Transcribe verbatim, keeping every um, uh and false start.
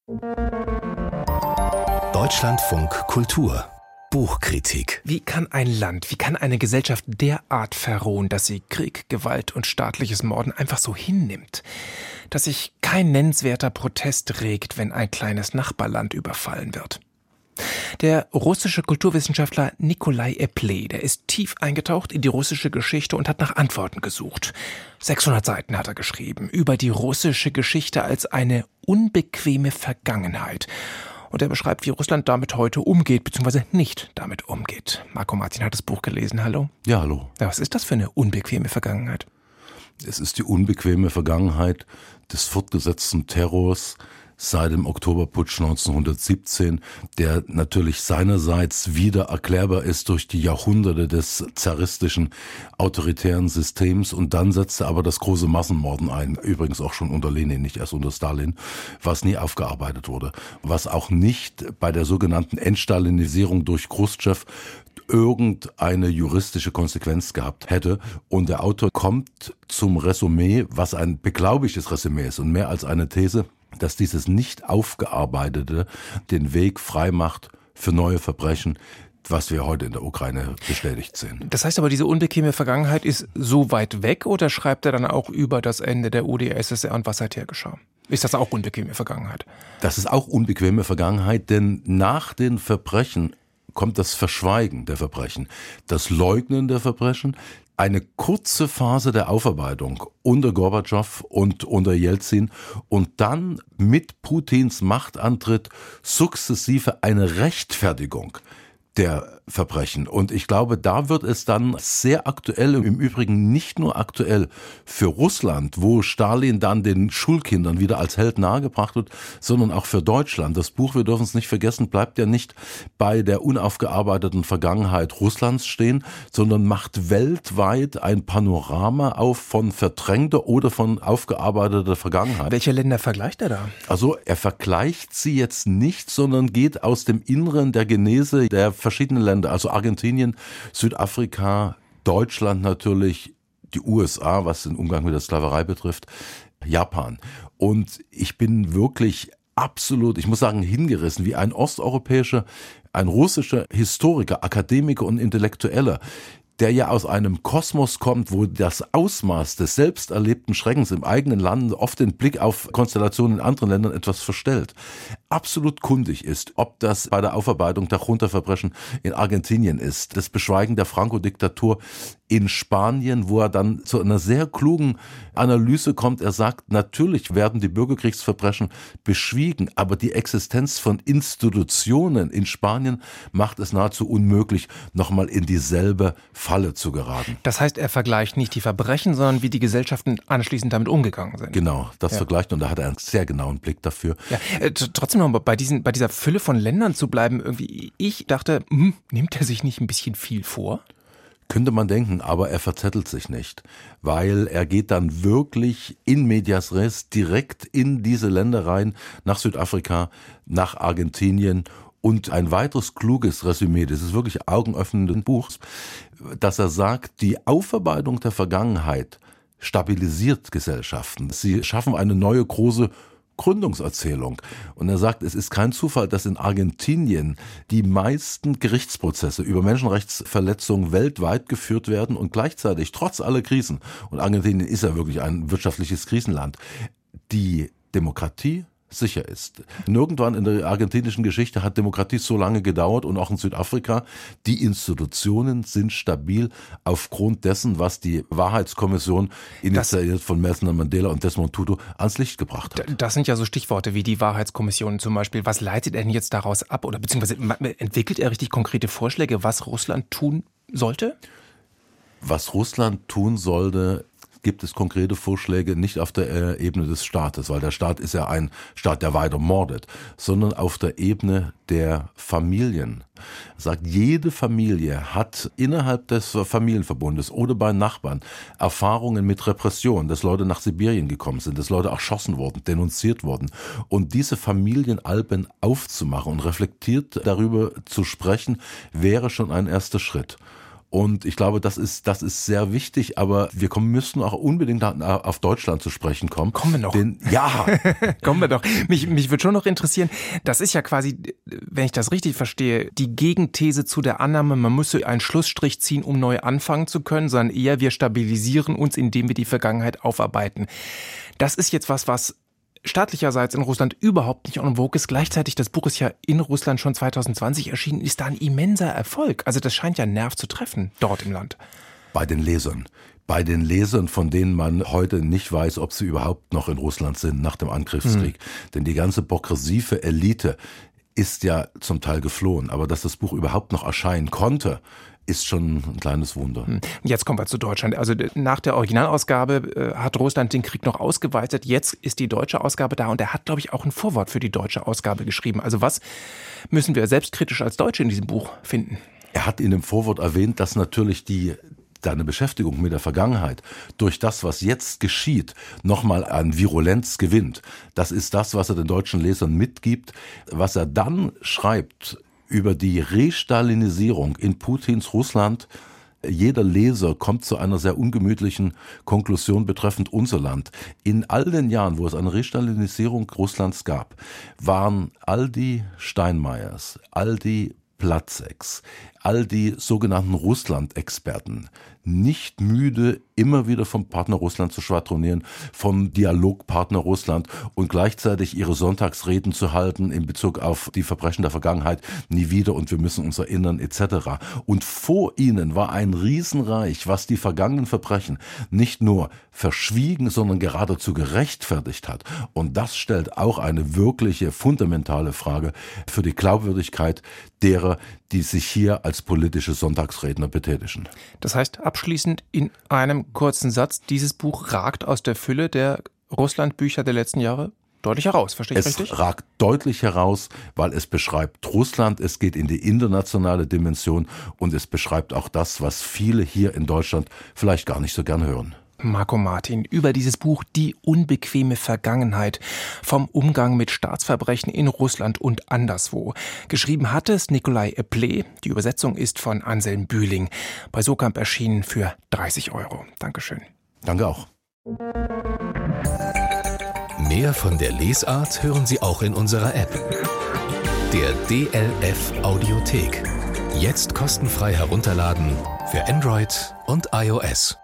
Deutschlandfunk Kultur Buchkritik. Wie kann ein Land, wie kann eine Gesellschaft derart verrohen, dass sie Krieg, Gewalt und staatliches Morden einfach so hinnimmt? Dass sich kein nennenswerter Protest regt, wenn ein kleines Nachbarland überfallen wird? Der russische Kulturwissenschaftler Nikolai Epley, der ist tief eingetaucht in die russische Geschichte und hat nach Antworten gesucht. sechshundert Seiten hat er geschrieben über die russische Geschichte als eine unbequeme Vergangenheit. Und er beschreibt, wie Russland damit heute umgeht, beziehungsweise nicht damit umgeht. Marco Martin hat das Buch gelesen. Hallo? Ja, hallo. Ja, was ist das für eine unbequeme Vergangenheit? Es ist die unbequeme Vergangenheit des fortgesetzten Terrors seit dem Oktoberputsch neunzehnhundertsiebzehn, der natürlich seinerseits wieder erklärbar ist durch die Jahrhunderte des zaristischen autoritären Systems, und dann setzte aber das große Massenmorden ein, übrigens auch schon unter Lenin, nicht erst unter Stalin, was nie aufgearbeitet wurde, was auch nicht bei der sogenannten Entstalinisierung durch Chruschtschow irgendeine juristische Konsequenz gehabt hätte. Und der Autor kommt zum Resümee, was ein beglaubigtes Resümee ist und mehr als eine These, dass dieses nicht aufgearbeitete den Weg frei macht für neue Verbrechen, was wir heute in der Ukraine bestätigt sehen. Das heißt aber, diese unbequeme Vergangenheit ist so weit weg, oder schreibt er dann auch über das Ende der U d S S R und was seither geschah? Ist das auch unbequeme Vergangenheit? Das ist auch unbequeme Vergangenheit, denn nach den Verbrechen kommt das Verschweigen der Verbrechen, das Leugnen der Verbrechen, eine kurze Phase der Aufarbeitung unter Gorbatschow und unter Jelzin und dann mit Putins Machtantritt sukzessive eine Rechtfertigung der Verbrechen. Und ich glaube, da wird es dann sehr aktuell, im Übrigen nicht nur aktuell für Russland, wo Stalin dann den Schulkindern wieder als Held nahegebracht wird, sondern auch für Deutschland. Das Buch, wir dürfen es nicht vergessen, bleibt ja nicht bei der unaufgearbeiteten Vergangenheit Russlands stehen, sondern macht weltweit ein Panorama auf von verdrängter oder von aufgearbeiteter Vergangenheit. Welche Länder vergleicht er da? Also er vergleicht sie jetzt nicht, sondern geht aus dem Inneren der Genese der verschiedenen Länder, also Argentinien, Südafrika, Deutschland natürlich, die U S A, was den Umgang mit der Sklaverei betrifft, Japan. Und ich bin wirklich absolut, ich muss sagen, hingerissen, wie ein osteuropäischer, ein russischer Historiker, Akademiker und Intellektueller, der ja aus einem Kosmos kommt, wo das Ausmaß des selbst erlebten Schreckens im eigenen Land oft den Blick auf Konstellationen in anderen Ländern etwas verstellt, absolut kundig ist, ob das bei der Aufarbeitung der Junta-Verbrechen in Argentinien ist, das Beschweigen der Franco-Diktatur in Spanien, wo er dann zu einer sehr klugen Analyse kommt. Er sagt, natürlich werden die Bürgerkriegsverbrechen beschwiegen, aber die Existenz von Institutionen in Spanien macht es nahezu unmöglich, nochmal in dieselbe Falle zu geraten. Das heißt, er vergleicht nicht die Verbrechen, sondern wie die Gesellschaften anschließend damit umgegangen sind. Genau, das ja. vergleicht, und da hat er einen sehr genauen Blick dafür. Ja, äh, trotzdem noch bei, diesen, bei dieser Fülle von Ländern zu bleiben, irgendwie, ich dachte, hm, nimmt er sich nicht ein bisschen viel vor? Könnte man denken, aber er verzettelt sich nicht, weil er geht dann wirklich in medias res direkt in diese Länder rein, nach Südafrika, nach Argentinien. Und ein weiteres kluges Resümee, das ist wirklich augenöffnendes Buchs, dass er sagt, die Aufarbeitung der Vergangenheit stabilisiert Gesellschaften. Sie schaffen eine neue große Gründungserzählung. Und er sagt, es ist kein Zufall, dass in Argentinien die meisten Gerichtsprozesse über Menschenrechtsverletzungen weltweit geführt werden und gleichzeitig trotz aller Krisen, und Argentinien ist ja wirklich ein wirtschaftliches Krisenland, die Demokratie sicher ist. Nirgendwann in der argentinischen Geschichte hat Demokratie so lange gedauert, und auch in Südafrika. Die Institutionen sind stabil aufgrund dessen, was die Wahrheitskommission, initiiert von Nelson Mandela und Desmond Tutu, ans Licht gebracht hat. Das sind ja so Stichworte wie die Wahrheitskommission zum Beispiel. Was leitet er denn jetzt daraus ab? Oder beziehungsweise entwickelt er richtig konkrete Vorschläge, was Russland tun sollte? Was Russland tun sollte, gibt es konkrete Vorschläge nicht auf der äh, Ebene des Staates, weil der Staat ist ja ein Staat, der weiter mordet, sondern auf der Ebene der Familien. Er sagt, jede Familie hat innerhalb des Familienverbundes oder bei Nachbarn Erfahrungen mit Repression, dass Leute nach Sibirien gekommen sind, dass Leute erschossen wurden, denunziert wurden. Und diese Familienalben aufzumachen und reflektiert darüber zu sprechen, wäre schon ein erster Schritt. Und ich glaube, das ist, das ist sehr wichtig, aber wir kommen, müssen auch unbedingt auf Deutschland zu sprechen kommen. Kommen wir noch. Denn, ja. Kommen wir doch. Mich, mich würde schon noch interessieren, das ist ja quasi, wenn ich das richtig verstehe, die Gegenthese zu der Annahme, man müsse einen Schlussstrich ziehen, um neu anfangen zu können, sondern eher wir stabilisieren uns, indem wir die Vergangenheit aufarbeiten. Das ist jetzt was, was staatlicherseits in Russland überhaupt nicht en vogue ist. Gleichzeitig, das Buch ist ja in Russland schon zwanzig zwanzig erschienen, ist da ein immenser Erfolg. Also das scheint ja einen Nerv zu treffen, dort im Land. Bei den Lesern. Bei den Lesern, von denen man heute nicht weiß, ob sie überhaupt noch in Russland sind nach dem Angriffskrieg. Mhm. Denn die ganze progressive Elite ist ja zum Teil geflohen. Aber dass das Buch überhaupt noch erscheinen konnte, ist schon ein kleines Wunder. Jetzt kommen wir zu Deutschland. Also nach der Originalausgabe hat Russland den Krieg noch ausgeweitet. Jetzt ist die deutsche Ausgabe da und er hat, glaube ich, auch ein Vorwort für die deutsche Ausgabe geschrieben. Also was müssen wir selbstkritisch als Deutsche in diesem Buch finden? Er hat in dem Vorwort erwähnt, dass natürlich die deine Beschäftigung mit der Vergangenheit durch das, was jetzt geschieht, nochmal an Virulenz gewinnt. Das ist das, was er den deutschen Lesern mitgibt. Was er dann schreibt über die Restalinisierung in Putins Russland. Jeder Leser kommt zu einer sehr ungemütlichen Konklusion betreffend unser Land. In all den Jahren, wo es eine Restalinisierung Russlands gab, waren all die Steinmeiers, all die Platzeks, all die sogenannten Russland-Experten nicht müde, immer wieder vom Partner Russland zu schwadronieren, vom Dialogpartner Russland und gleichzeitig ihre Sonntagsreden zu halten in Bezug auf die Verbrechen der Vergangenheit, nie wieder und wir müssen uns erinnern et cetera. Und vor ihnen war ein Riesenreich, was die vergangenen Verbrechen nicht nur verschwiegen, sondern geradezu gerechtfertigt hat. Und das stellt auch eine wirkliche, fundamentale Frage für die Glaubwürdigkeit derer, die sich hier als politische Sonntagsredner betätigen. Das heißt, abschließend in einem kurzen Satz, dieses Buch ragt aus der Fülle der Russland-Bücher der letzten Jahre deutlich heraus, verstehe ich richtig? Es ragt deutlich heraus, weil es beschreibt Russland, es geht in die internationale Dimension und es beschreibt auch das, was viele hier in Deutschland vielleicht gar nicht so gern hören. Marco Martin über dieses Buch Die unbequeme Vergangenheit vom Umgang mit Staatsverbrechen in Russland und anderswo. Geschrieben hat es Nikolai Eplé. Die Übersetzung ist von Anselm Bühling. Bei Sokamp erschienen für dreißig Euro. Dankeschön. Danke auch. Mehr von der Lesart hören Sie auch in unserer App. Der D L F Audiothek. Jetzt kostenfrei herunterladen für Android und iOS.